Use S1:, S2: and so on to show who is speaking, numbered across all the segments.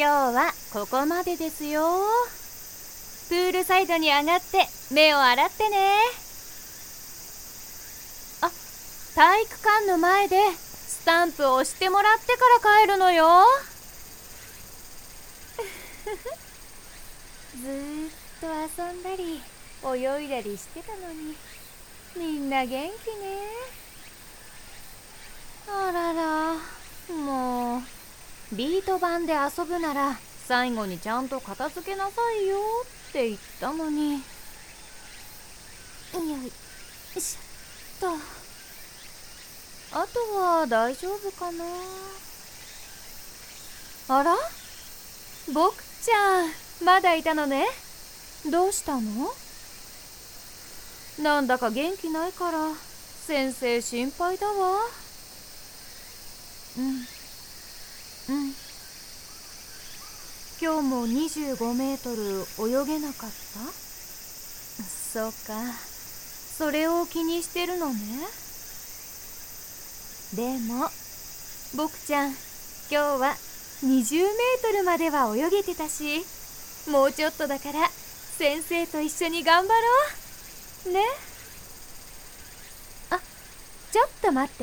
S1: 今日はここまでですよ。プールサイドに上がって目を洗ってね。あ、体育館の前でスタンプを押してもらってから帰るのよ。ずーっと遊んだり泳いだりしてたのに、みんな元気ね。あらら、もうビート板で遊ぶなら最後にちゃんと片付けなさいよって言ったのに。よいしょっと。あとは大丈夫かな。あら、ボクちゃんまだいたのね。どうしたの？なんだか元気ないから先生心配だわ。今日も25メートル泳げなかった？そうか、それを気にしてるのね。でもボクちゃん、今日は20メートルまでは泳げてたし、もうちょっとだから先生と一緒に頑張ろうね。あ、ちょっと待って。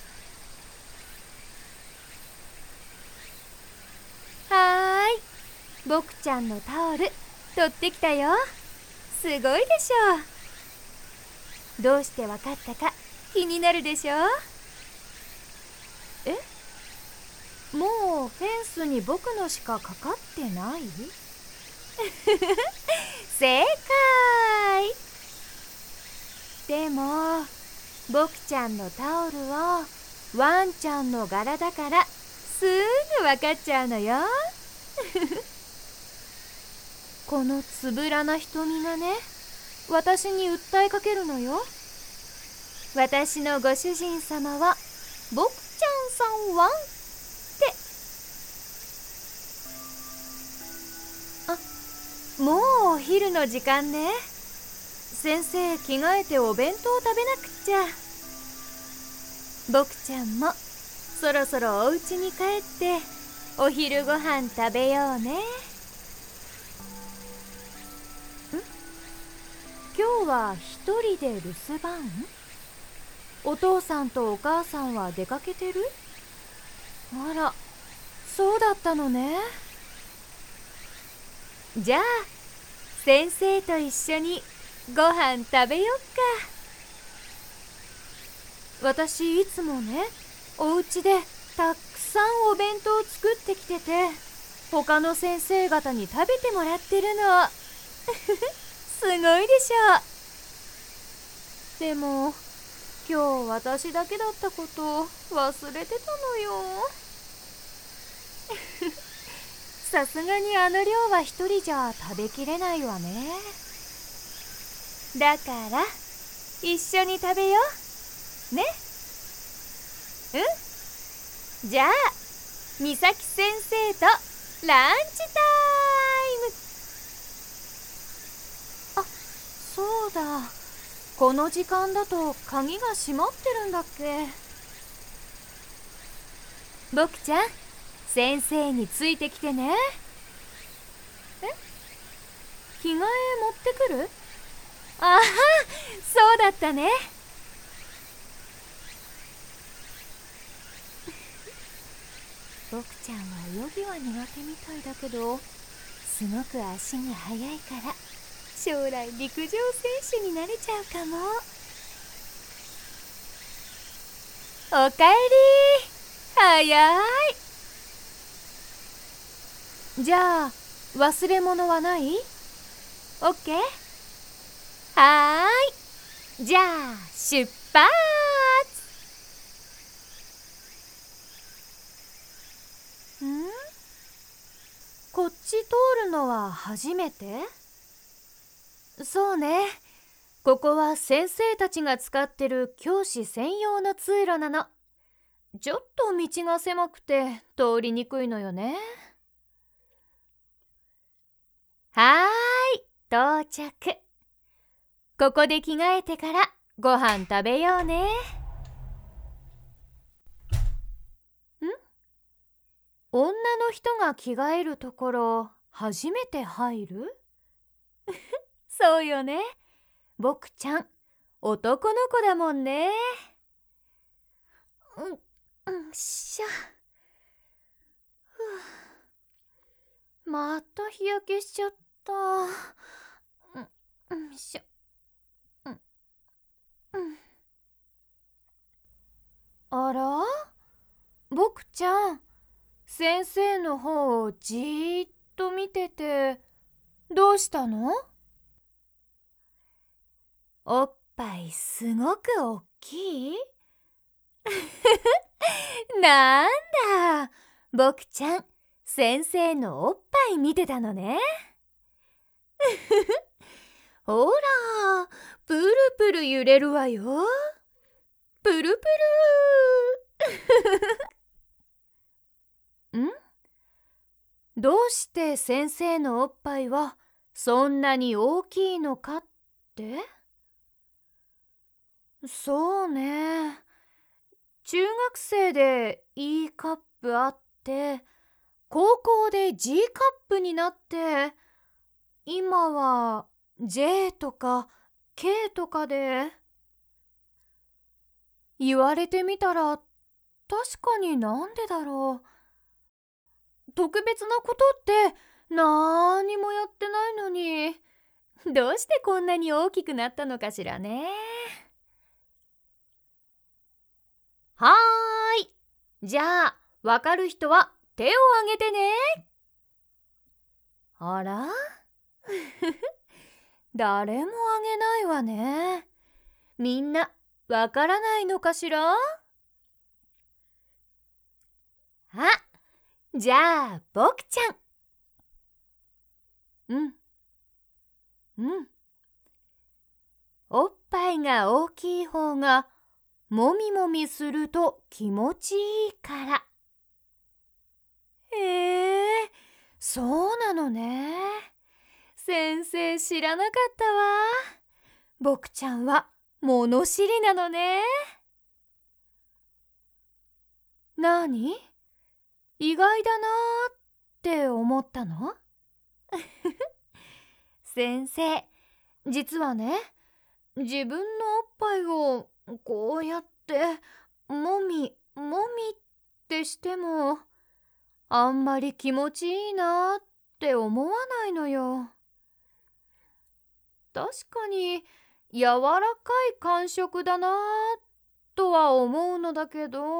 S1: はーい、ボクちゃんのタオル取ってきたよ。すごいでしょ。どうしてわかったか気になるでしょ。もうフェンスに僕のしかかかってない？正解。でもボクちゃんのタオルはワンちゃんの柄だからすぐわかっちゃうのよ。このつぶらな瞳がね、私に訴えかけるのよ。私のご主人様はボクちゃんさんワンって。もうお昼の時間ね。先生着替えてお弁当を食べなくっちゃ。ボクちゃんもそろそろお家に帰ってお昼ご飯食べようね。今日は一人で留守番？お父さんとお母さんは出かけてる？あら、そうだったのね。じゃあ先生と一緒にご飯食べよっか。私いつもね、お家でたくさんお弁当を作ってきてて、他の先生方に食べてもらってるの。すごいでしょ。でも今日私だけだったこと忘れてたのよ。さすがにあの量は一人じゃ食べきれないわね。だから一緒に食べようね。じゃあ美咲先生とランチタイム。あ、そうだ、この時間だと鍵が閉まってるんだっけ。ボクちゃん、先生についてきてね。着替え持ってくる？ああ、そうだったね。ボクちゃんは泳ぎは苦手みたいだけど、すごく足が速いから将来陸上選手になれちゃうかも。おかえり。早い。じゃあ忘れ物はない？オッケー。はーい、じゃあ出発。こっち通るのは初めて？そうね、ここは先生たちが使ってる教師専用の通路なの。ちょっと道が狭くて通りにくいのよね。はーい、到着。ここで着替えてからご飯食べようね。 女の人が着替えるところ初めて入る？そうよね。僕ちゃん、男の子だもんね。しゃ。また日焼けしちゃった。しゃ。あら？僕ちゃん、先生の方をじーっと見てて、どうしたの？おっぱいすごくおっきい？なんだ、僕ちゃん、先生のおっぱい見てたのね。ほら、プルプル揺れるわよ。プルプル。どうして先生のおっぱいはそんなに大きいのかって？そうね。中学生で E カップあって、高校で G カップになって、今は J とか K とかで。言われてみたら、確かになんでだろう。特別なことってなーにもやってないのに、どうしてこんなに大きくなったのかしらね。はーい。じゃあ、わかる人は手を挙げてね。あら？誰もあげないわね。みんなわからないのかしら？じゃあ僕ちゃん。おっぱいが大きい方がもみもみすると気持ちいいから。そうなのね。先生知らなかったわ。僕ちゃんは物知りなのね。なに？意外だなーって思ったの？先生、実はね、自分のおっぱいをこうやってもみもみってしてもあんまり気持ちいいなって思わないのよ。確かに柔らかい感触だなとは思うのだけど。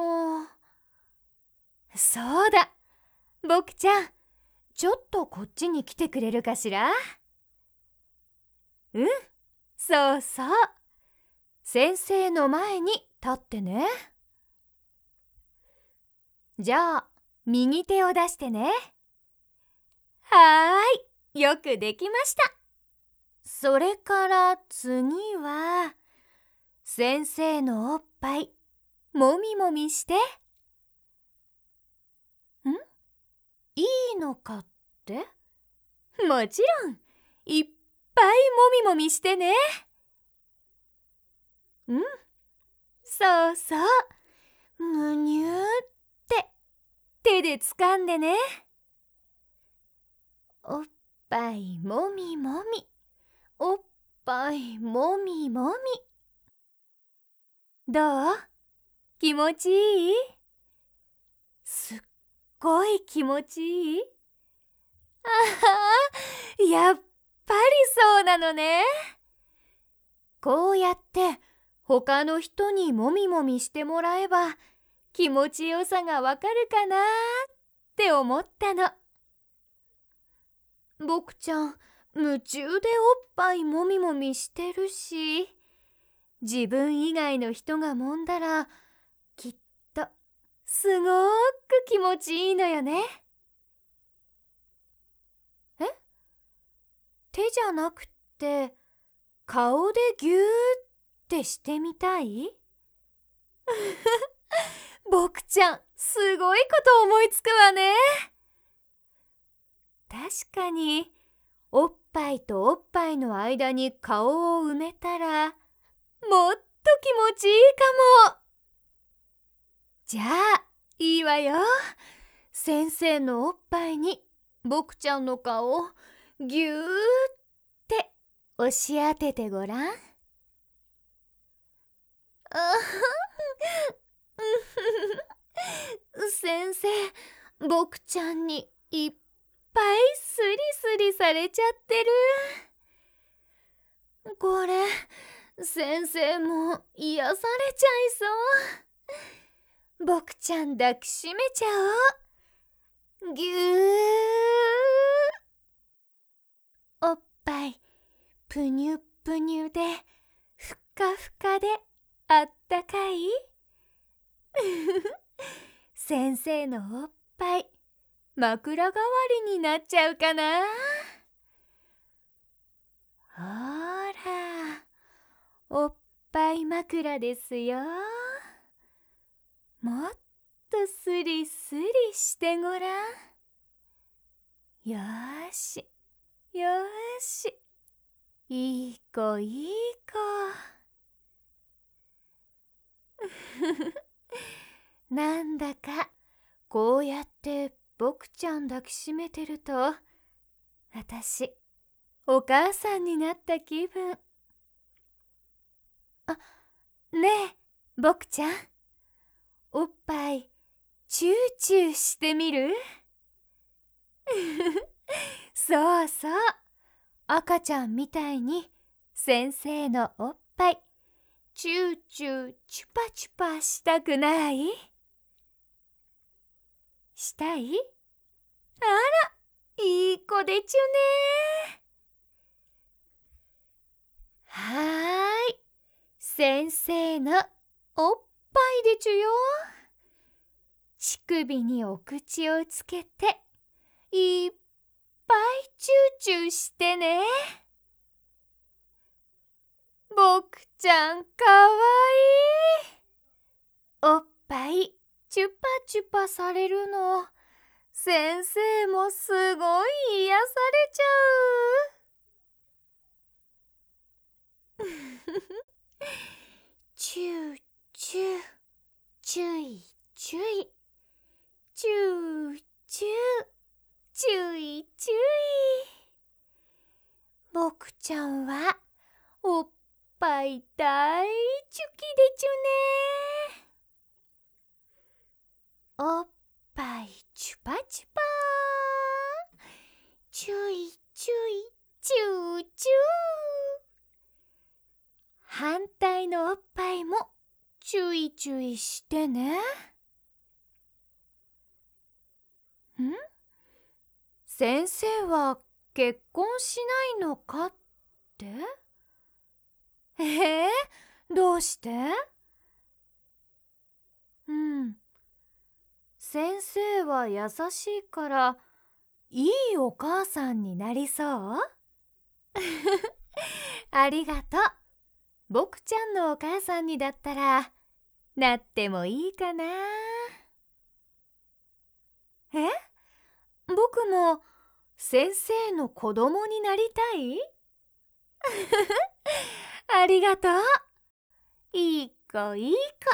S1: そうだ、僕ちゃん、ちょっとこっちに来てくれるかしら？そうそう。先生の前に立ってね。じゃあ、右手を出してね。はーい、よくできました。それから次は、先生のおっぱい、もみもみして。いいのかって？もちろん、いっぱいもみもみしてね。そうそう。むにゅーって手で掴んでね。おっぱいもみもみ。おっぱいもみもみ。どう？気持ちいい？すっごい気持ちいい？やっぱりそうなのね。こうやって他の人にもみもみしてもらえば気持ちよさがわかるかなって思ったの。僕ちゃん、夢中でおっぱいもみもみしてるし、自分以外の人が揉んだらきっとすごーく気持ちいいのよね。手じゃなくって顔でぎゅーってしてみたい？僕ちゃん、すごいこと思いつくわね。確かに、おっぱいとおっぱいの間に顔を埋めたら、もっと気持ちいいかも。じゃあ、いいわよ。 先生のおっぱいにぼくちゃんの顔をぎゅーって押し当ててごらん。先生、ぼくちゃんにいっぱいスリスリされちゃってる。これ、先生も癒されちゃいそう。ぼくちゃん抱きしめちゃおう。ぎゅー。おっぱいぷにゅぷにゅでふかふかであったかい。先生のおっぱい枕代わりになっちゃうかな。ほら、おっぱい枕ですよ。もっとスリスリしてごらん。よーし、よーし。いい子いい子。なんだかこうやってぼくちゃん抱きしめてると、私お母さんになった気分。あ、ねえぼくちゃん、おっぱいチューチューしてみる？そうそう、赤ちゃんみたいに先生のおっぱいチューチューチュパチュパしたくない？したい？あら、いい子でちゅね。はーい、先生のおっぱいでちゅよ。乳首にお口をつけていっぱいチューチューしてね。ぼくちゃんかわいい。おっぱいチュパチュパされるの、先生もすごい癒されちゃう。チューチュー、チュイチュイ、チューチュー、チュイチュイ。ぼくちゃんはおっぱい大好きでちゅね。おっぱいチュパチュパー、チュイチュイ、チューチュー。反対のおっぱいもチュイチュイしてね。ん？先生は結婚しないのかって？どうして？先生は優しいからいいお母さんになりそう？ありがとう。ぼくちゃんのお母さんにだったらなってもいいかな。僕も先生の子供になりたい？ありがとう。いい子いい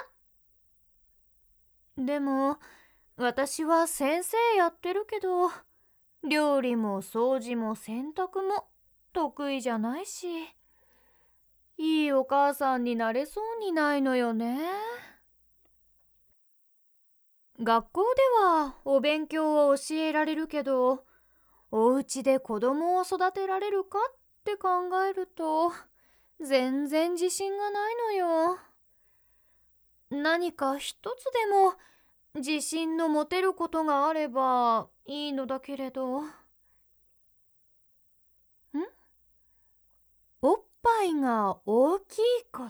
S1: 子。でも私は先生やってるけど、料理も掃除も洗濯も得意じゃないし、いいお母さんになれそうにないのよね。学校ではお勉強を教えられるけど、お家で子供を育てられるかって考えると全然自信がないのよ。何か一つでも自信の持てることがあればいいのだけれど。おっぱいが大きいこと？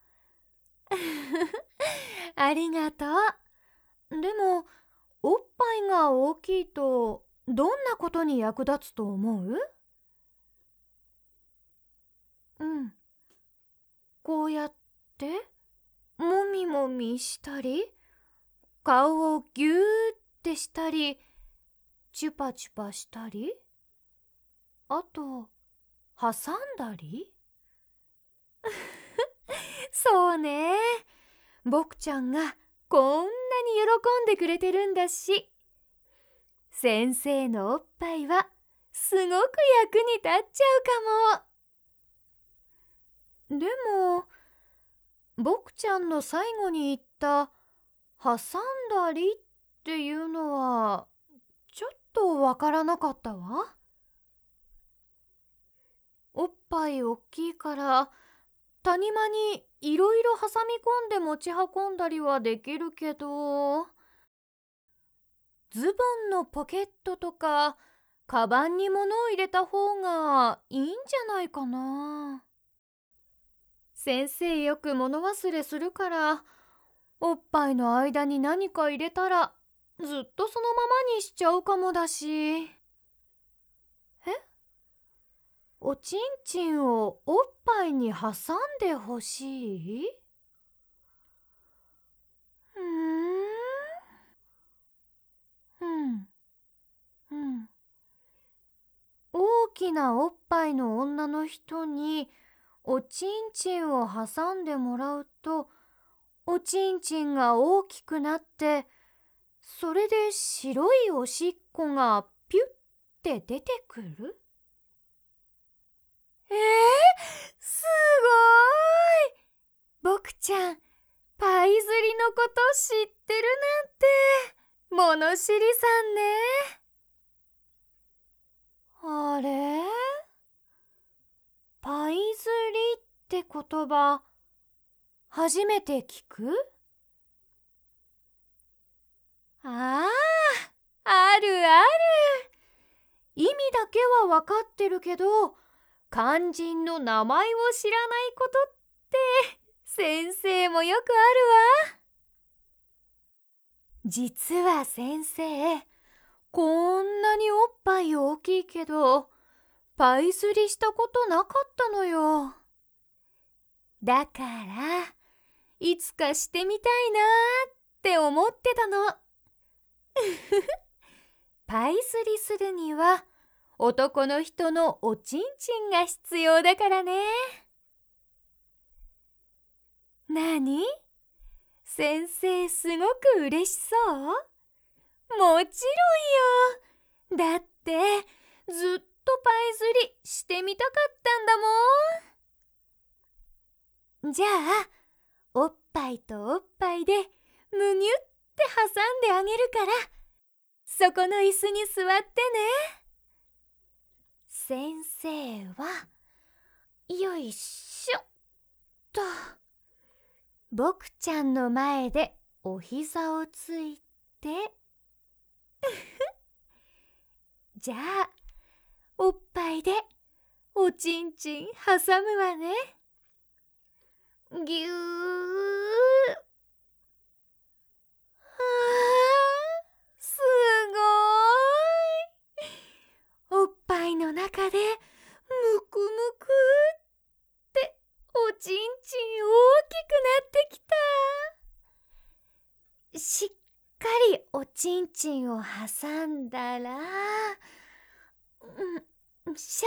S1: ありがとう。でもおっぱいが大きいとどんなことに役立つと思う？こうやってもみもみしたり、顔をぎゅーってしたり、チュパチュパしたり、あと挟んだり。そうね。ぼくちゃんがこんなに喜んでくれてるんだし、 先生のおっぱいはすごく役に立っちゃうかも。でも、ボクちゃんの最後に言った挟んだりっていうのはちょっとわからなかったわ。おっぱいおっきいから谷間にいろいろ挟み込んで持ち運んだりはできるけど、ズボンのポケットとかカバンに物を入れた方がいいんじゃないかな。先生よく物忘れするから、おっぱいの間に何か入れたらずっとそのままにしちゃうかもだし。おちんちんをおっぱいに挟んでほしい？大きなおっぱいの女の人におちんちんを挟んでもらうと、おちんちんが大きくなって、それで白いおしっこがピュッて出てくる？すごーい！ボクちゃん、パイ釣りのこと知ってるなんて、物知りさんね。あれ？パイ釣りって言葉、初めて聞く？あるある。意味だけはわかってるけど、肝心の名前を知らないことって先生もよくあるわ。実は先生、こんなにおっぱい大きいけど、パイ釣りしたことなかったのよ。だから、いつかしてみたいなって思ってたの。パイ釣りするには、男の人のおちんちんが必要だからね。なに？先生すごく嬉しそう？もちろんよ。だってずっとパイ釣りしてみたかったんだもん。じゃあおっぱいとおっぱいでむにゅって挟んであげるから、そこの椅子に座ってね。先生はよいしょっと、ボクちゃんの前でお膝をついてじゃあおっぱいでおちんちん挟むわね。ぎゅー。すごーい。おっぱいの中でむくむくっておちんちん大きくなってきた。しっかりおちんちんを挟んだら、し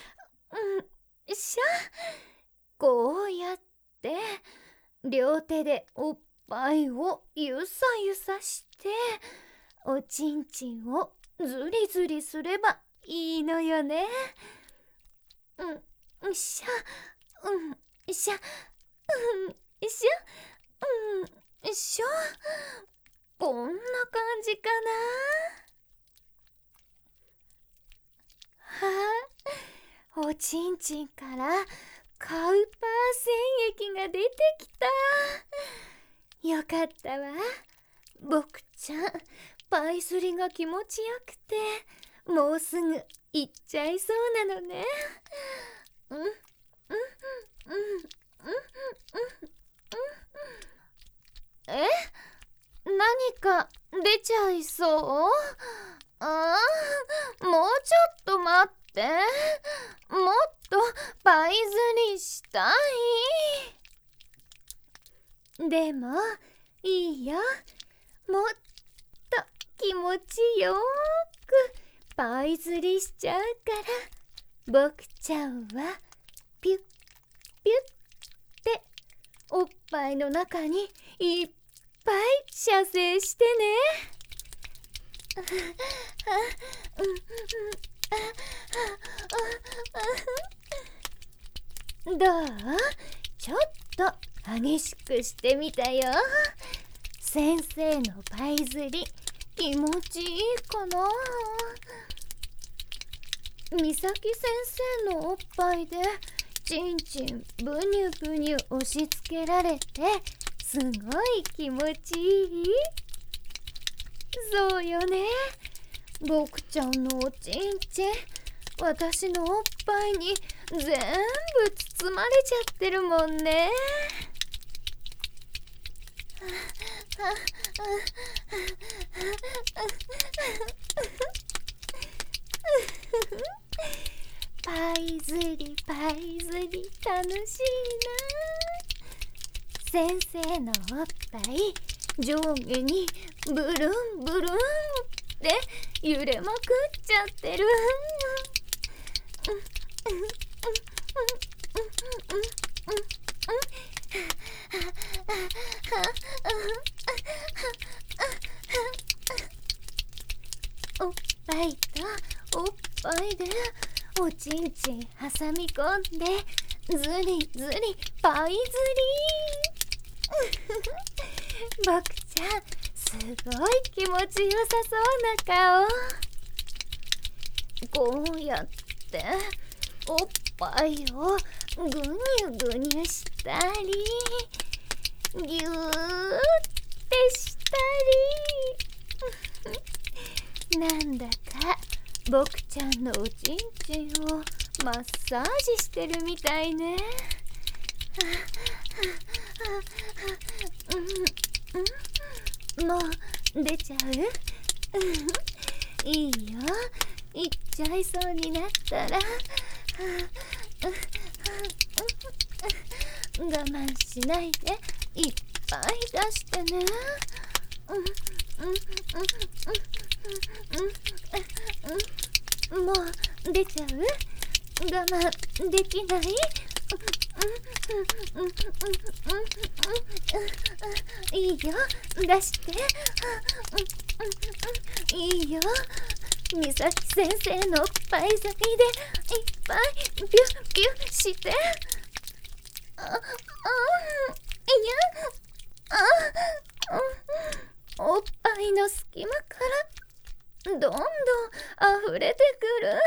S1: ゃ、こうやって両手でおっぱいをゆさゆさして、おちんちんをずりずりすればいいのよね。しゃ、しゃ、しょ。こんな感じかな。おちんちんからカウパー腺液が出てきた。よかったわ。ボクちゃん、パイ釣りが気持ちよくて、もうすぐ行っちゃいそうなのね。何か出ちゃいそう？もうちょっと待って。もっとパイ釣りしたい。でもいいよ。もっと気持ちよくパイ釣りしちゃうから、ボクちゃんはピュッピュッっておっぱいの中にいっぱい射精してね。 どう？ちょっと激しくしてみたよ。先生のパイ釣り気持ちいいかな？みさき先生のおっぱいでちんちんブニュブニュ押し付けられてすごい気持ちいい。そうよね。僕ちゃんのおちんちん、私のおっぱいに全部包まれちゃってるもんね。パイ釣りパイ釣り楽しいな。先生のおっぱい上下にブルンブルンって揺れまくっちゃってる。おっぱいとおっぱいでおちんちん挟み込んでずりずりパイ釣り。僕ちゃんすごい気持ちよさそうな顔。こうやっておっぱいをぐにゅぐにゅしたりぎゅーってしたりなんだか僕ちゃんのおちんちんをマッサージしてるみたいね。もう出ちゃう？いいよ、いっちゃいそうになったら我慢しないでいっぱい出してね。もう出ちゃう？我慢できない？いいよ、出して。いいよ、みさき先生のおっぱい釣りでいっぱいビュッビュッして。いや、おっぱいの隙間からどんどん溢れてくる。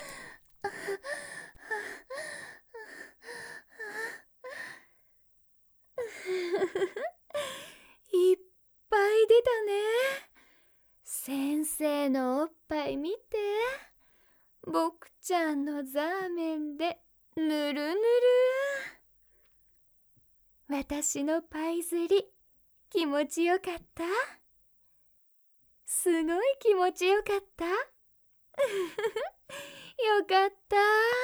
S1: いっぱい出たね。先生のおっぱい見て。僕ちゃんのザーメンでぬるぬる。私のパイ釣り気持ちよかった？すごい気持ちよかった。よかった。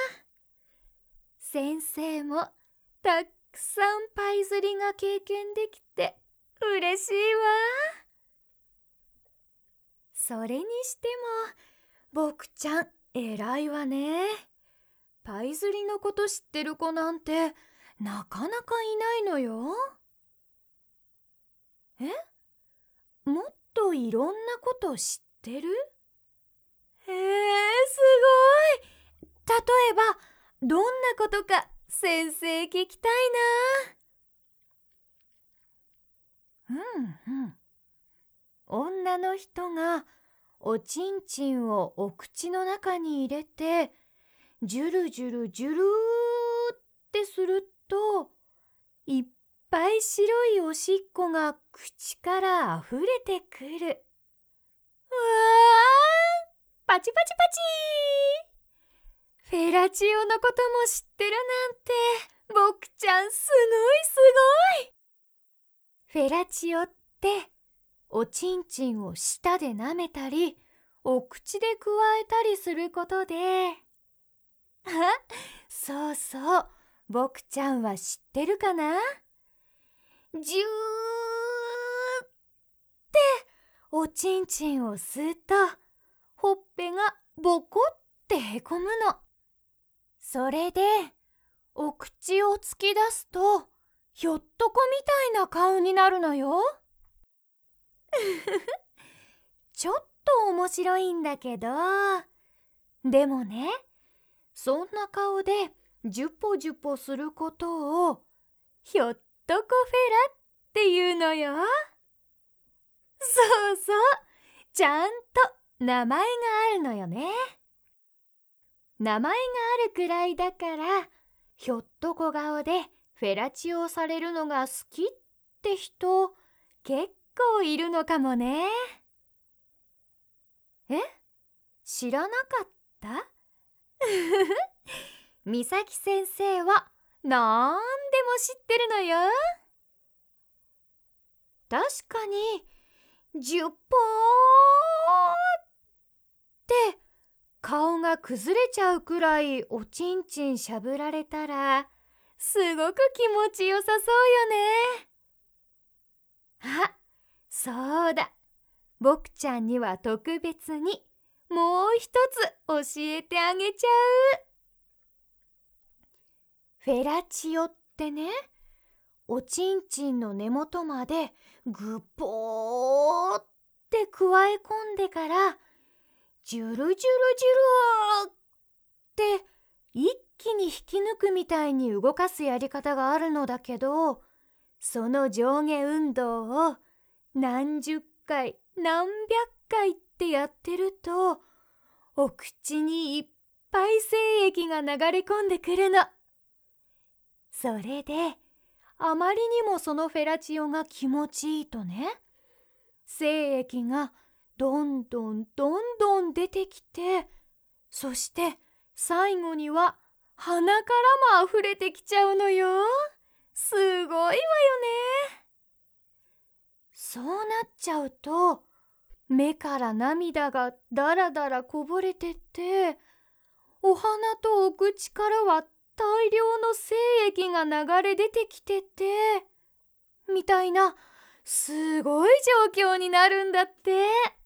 S1: 先生もたくさんパイ釣りが経験できて嬉しいわ。それにしても僕ちゃん偉いわね。パイ釣りのこと知ってる子なんてなかなかいないのよ。もっといろんなこと知ってる？すごい。例えばどんなことか先生聞きたいな。女の人がおちんちんをお口の中に入れてジュルジュルジュルーってするといっぱい白いおしっこが口からあふれてくる。わー、パチパチパチー。フェラチオのことも知ってるなんて僕ちゃんすごいすごい。フェラチオっておちんちんを舌で舐めたりお口でくわえたりすることでそうそう、僕ちゃんは知ってるかな？ジューっておちんちんを吸うとほっぺがボコってへこむの。それでお口を突き出すとひょっとこみたいな顔になるのよ。ちょっと面白いんだけど、でもね、そんな顔でジュポジュポすることをひょっとこフェラっていうのよ。そうそう、ちゃんと名前があるのよね。名前があるくらいだから、ひょっとこ顔でフェラチオされるのが好きって人、結構いるのかもね。知らなかったみさき先生はなんでも知ってるのよ。確かに、ジュポーって顔が崩れちゃうくらいおちんちんしゃぶられたら、すごく気持ちよさそうよね。あ、そうだ。僕ちゃんには特別にもう一つ教えてあげちゃう。フェラチオってね、おちんちんの根元までぐぽーってくわえ込んでから、ジュルジュルジュルって一気に引き抜くみたいに動かすやり方があるのだけど、その上下運動を何十回何百回ってやってると、お口にいっぱい精液が流れ込んでくるの。それであまりにもそのフェラチオが気持ちいいとね、精液がどんどん出てきて、そして最後には鼻からもあふれてきちゃうのよ。すごいわよね。そうなっちゃうと、目から涙がだらだらこぼれてって、お鼻とお口からは大量の精液が流れ出てきてて、みたいなすごい状況になるんだって。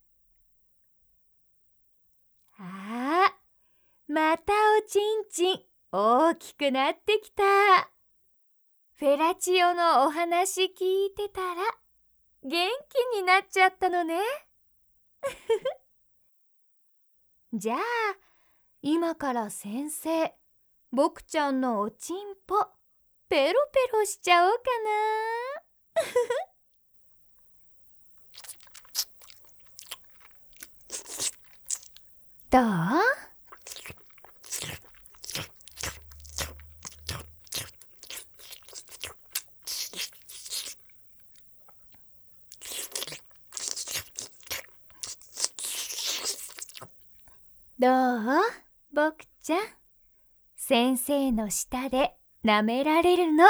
S1: ああ、またおちんちん大きくなってきた。フェラチオのお話聞いてたら元気になっちゃったのね。じゃあ今から先生、僕ちゃんのおちんぽペロペロしちゃおうかな。どう？どう？僕ちゃん、先生の舌で舐められるの。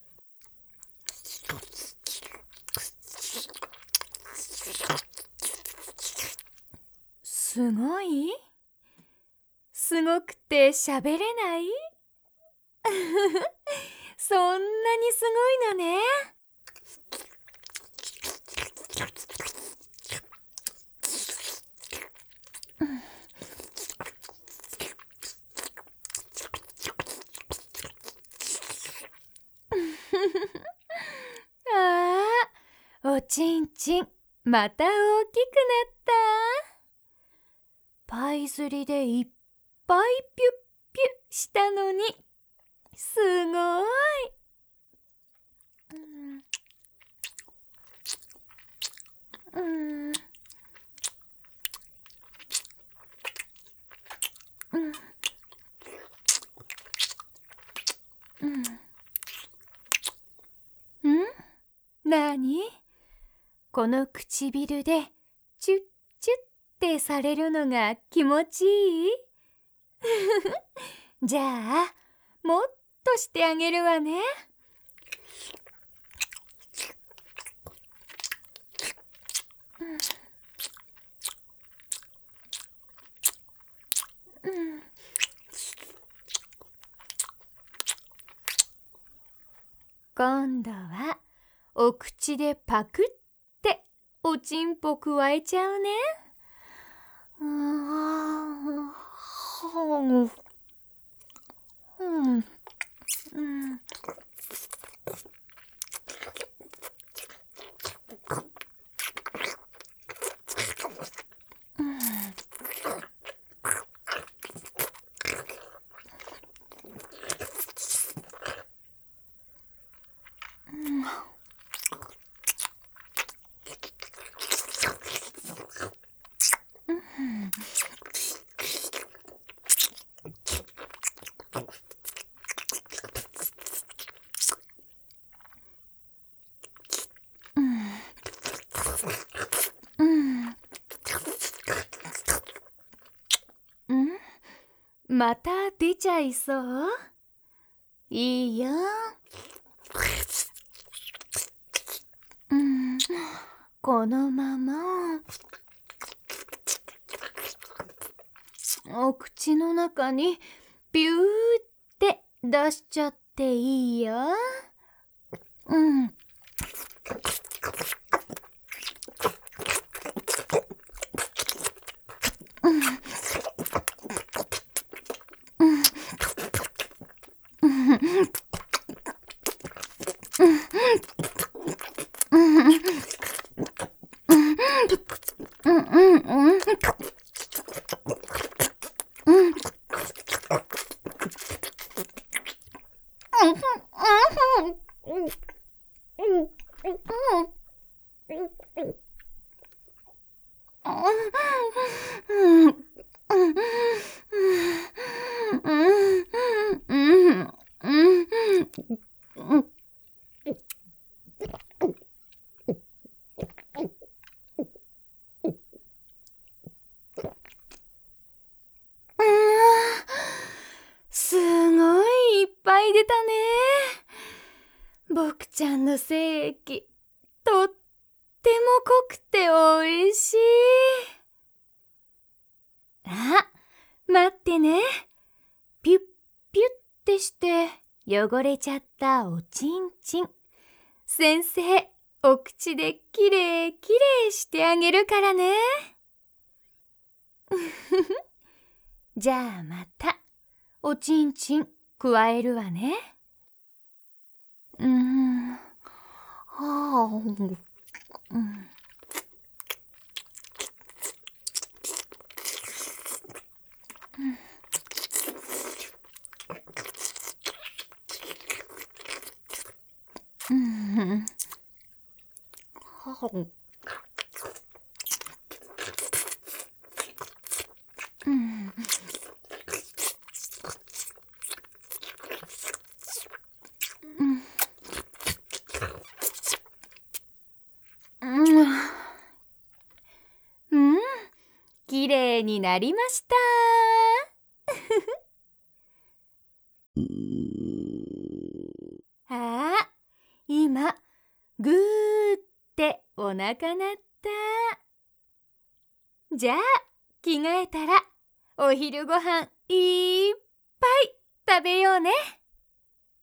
S1: すごい？すごくて喋れない？そんなにすごいのね。ああ、おちんちんまた大きくなった。パイ釣りでいっぱいピュッピュしたのに、すごい。なに？この唇でチュッチュッってされるのが気持ちいい？じゃあもっとしてあげるわね。今度はお口でパクっておちんぽくわえちゃうね。 また出ちゃいそう？いいよ。このままお口の中にピューって出しちゃっていいよ。すごいいっぱい出たね。僕ちゃんの精液、とっても濃くておいしい。あ、待ってね。ピュッピュッってして汚れちゃったおちんちん。先生、お口できれいきれいしてあげるからね。じゃあまたおちんちん加えるわね。きれいになりました。あ、今ぐーってお腹鳴った。じゃあ着替えたらお昼ご飯いっぱい食べようね。